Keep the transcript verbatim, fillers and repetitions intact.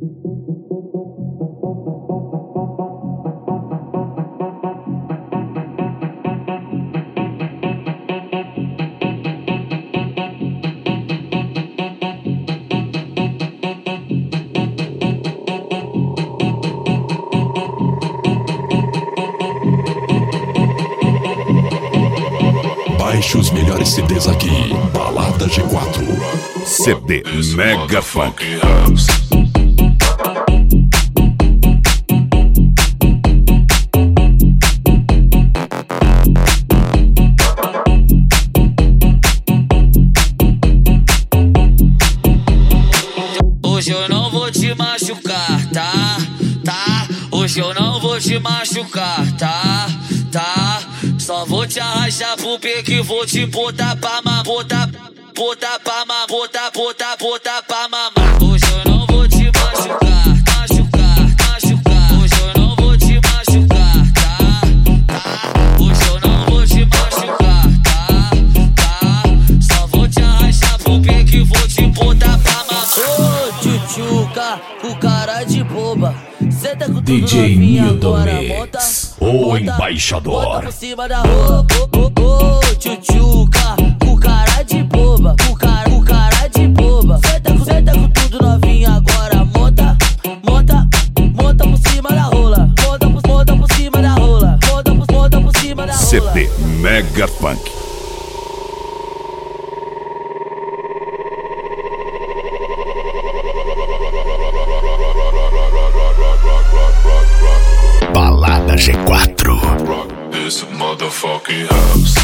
Baixe os melhores C Ds aqui, Balada G quatro. C D Mega Funk. Hoje eu não vou te machucar, tá? Tá? Hoje eu não vou te machucar, tá? Tá? Só vou te arrastar pro pique, vou te botar pra mamar, botar, botar pra mamar, botar, botar, botar pra mamar. Hoje eu não vou te machucar, machucar, machucar. Hoje eu não vou te machucar, tá? Tá? Hoje eu não vou te machucar, tá? Tá? Só vou te arrastar pro pique, vou te botar pra mamar. Ô, tchutchuca, com cara de boba. Senta com D J Nildo Mix, o embaixador. Bota por cima da roupa, ô, ô, ô, tchutchuca, com cara de boba, com cara, com cara de boba. Senta com, senta com tudo novinha agora, monta, monta, monta por cima da rola, monta por, monta por cima da rola, monta por, monta por cima da rola. C D Mega Funk. Balada G quatro. Rock this motherfucking house.